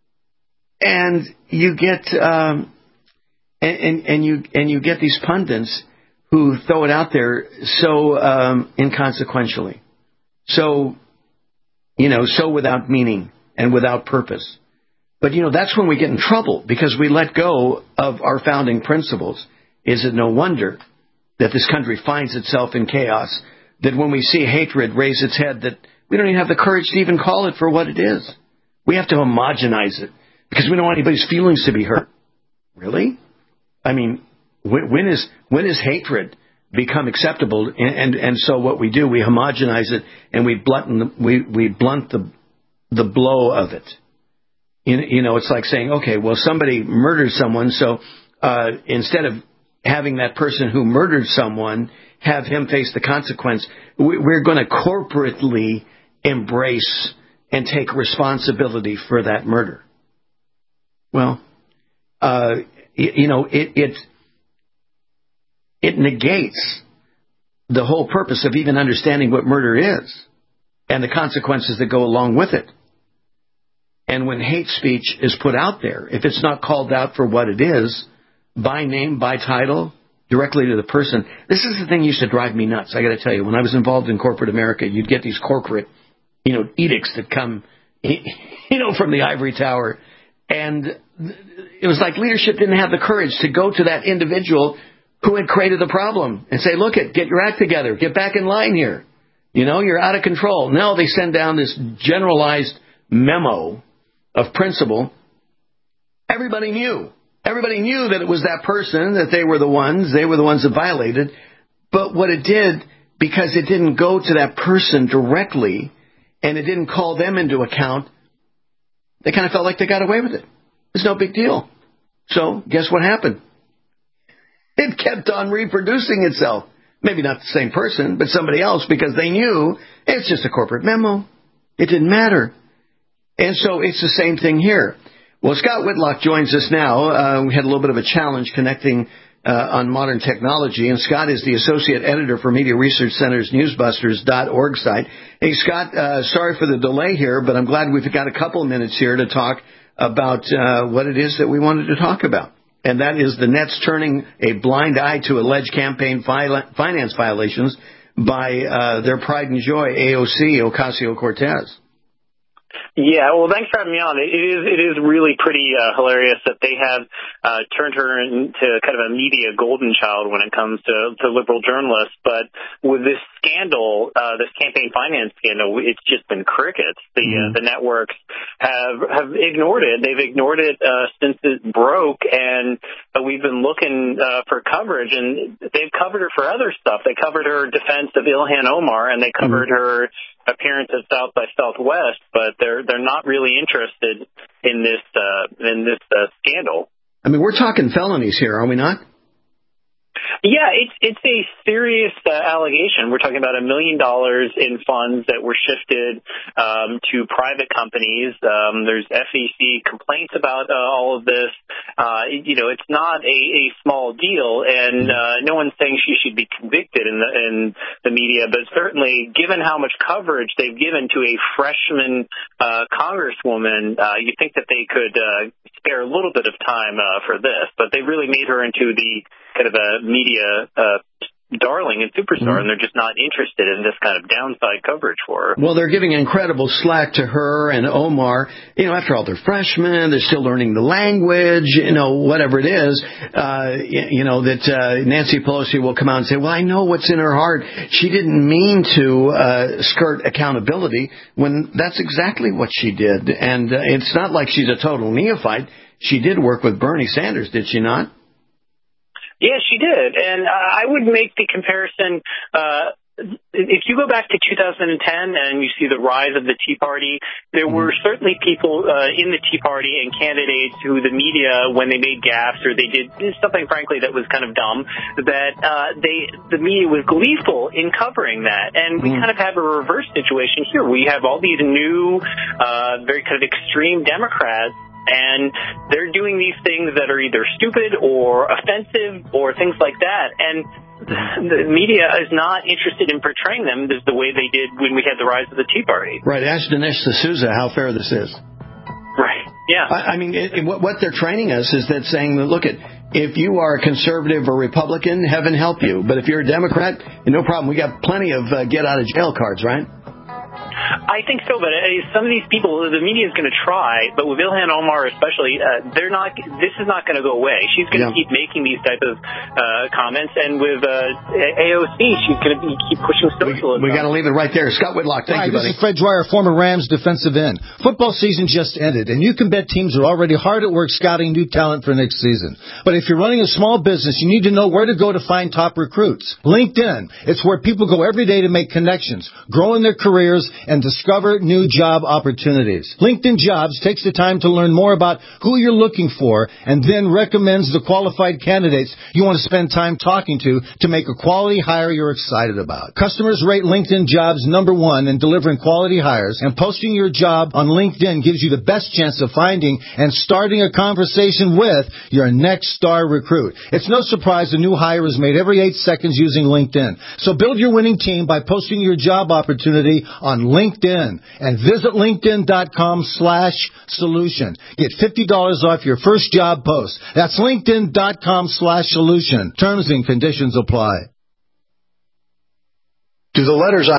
And you get, um, and, and, and you and you get these pundits who throw it out there so um, inconsequentially, so you know, so without meaning and without purpose. But you know, that's when we get in trouble, because we let go of our founding principles. Is it no wonder that this country finds itself in chaos? That when we see hatred raise its head, that we don't even have the courage to even call it for what it is. We have to homogenize it, because we don't want anybody's feelings to be hurt. Really? I mean, when, when is when is hatred become acceptable? And, and and so what we do, we homogenize it, and we blunt the, we we blunt the the blow of it. You, you know, it's like saying, okay, well, somebody murdered someone, so uh, instead of having that person who murdered someone have him face the consequence, we, we're going to corporately embrace and take responsibility for that murder. Well, uh, you, you know, it, it it negates the whole purpose of even understanding what murder is and the consequences that go along with it. And when hate speech is put out there, if it's not called out for what it is, by name, by title, directly to the person, this is the thing used to drive me nuts. I got to tell you, when I was involved in corporate America, you'd get these corporate, you know, edicts that come, you know, from the ivory tower. And it was like leadership didn't have the courage to go to that individual who had created the problem and say, look, it, get your act together. Get back in line here. You know, you're out of control. No, they send down this generalized memo of principle. Everybody knew. Everybody knew that it was that person, that they were the ones, they were the ones that violated. But what it did, because it didn't go to that person directly and it didn't call them into account, they kind of felt like they got away with it. It's no big deal. So guess what happened? It kept on reproducing itself. Maybe not the same person, but somebody else, because they knew it's just a corporate memo. It didn't matter. And so it's the same thing here. Well, Scott Whitlock joins us now. Uh, we had a little bit of a challenge connecting uh, on modern technology, and Scott is the associate editor for Media Research Center's newsbusters dot org site. Hey, Scott, uh, sorry for the delay here, but I'm glad we've got a couple of minutes here to talk about uh, what it is that we wanted to talk about. And that is the Nets turning a blind eye to alleged campaign fi- finance violations by uh, their pride and joy, A O C, Ocasio-Cortez. Yeah, well, thanks for having me on. It is it is really pretty uh, hilarious that they have uh, turned her into kind of a media golden child when it comes to, to liberal journalists. But with this scandal, uh, this campaign finance scandal, it's just been crickets. The mm-hmm. uh, the networks have have ignored it. They've ignored it uh, since it broke, and uh, we've been looking uh, for coverage. And they've covered her for other stuff. They covered her defense of Ilhan Omar, and they covered mm-hmm. her appearance at South by Southwest, but they're they're not really interested in this uh, in this uh, scandal. I mean, we're talking felonies here, are we not? Yeah, it's it's a serious uh, allegation. We're talking about a million dollars in funds that were shifted um, to private companies. Um, there's F E C complaints about uh, all of this. Uh, you know, it's not a, a small deal, and uh, no one's saying she should be convicted in the in the media. But certainly, given how much coverage they've given to a freshman uh, congresswoman, uh, you think that they could uh, spare a little bit of time uh, for this. But they really made her into the kind of a media uh, darling and superstar, mm-hmm. and they're just not interested in this kind of downside coverage for her. Well, they're giving incredible slack to her and Omar. You know, after all, they're freshmen, they're still learning the language, you know, whatever it is, uh, you know, that uh, Nancy Pelosi will come out and say, well, I know what's in her heart. She didn't mean to uh, skirt accountability, when that's exactly what she did. And uh, it's not like she's a total neophyte. She did work with Bernie Sanders, did she not? Yeah, she did. And uh, I would make the comparison, uh, if you go back to two thousand ten and you see the rise of the Tea Party, there were certainly people uh, in the Tea Party and candidates who the media, when they made gaffes or they did something, frankly, that was kind of dumb, that uh, they the media was gleeful in covering that. And we mm. kind of have a reverse situation here. We have all these new, uh, very kind of extreme Democrats, and they're doing these things that are either stupid or offensive or things like that. And the media is not interested in portraying them as the way they did when we had the rise of the Tea Party. Right. Ask Dinesh D'Souza how fair this is. Right. Yeah. I, I mean, it, it, what, what they're training us is that saying that, look, at if you are a conservative or Republican, heaven help you. But if you're a Democrat, no problem. We got plenty of uh, get out of jail cards, right? I think so, but uh, some of these people, the media is going to try, but with Ilhan Omar especially, uh, they're not. This is not going to go away. She's going to yeah. keep making these type of uh, comments, and with uh, A O C, she's going to keep pushing socialism. We, we got to leave it right there. Scott Whitlock, thank Hi, you, buddy. This is Fred Dwyer, former Rams defensive end. Football season just ended, and you can bet teams are already hard at work scouting new talent for next season. But if you're running a small business, you need to know where to go to find top recruits. LinkedIn, it's where people go every day to make connections, grow in their careers, and discover discover new job opportunities. LinkedIn Jobs takes the time to learn more about who you're looking for and then recommends the qualified candidates you want to spend time talking to to make a quality hire you're excited about. Customers rate LinkedIn Jobs number one in delivering quality hires, and posting your job on LinkedIn gives you the best chance of finding and starting a conversation with your next star recruit. It's no surprise a new hire is made every eight seconds using LinkedIn. So build your winning team by posting your job opportunity on LinkedIn and visit linkedin.com slash solution. Get fifty dollars off your first job post. That's linkedin.com slash solution. Terms and conditions apply. Do the letters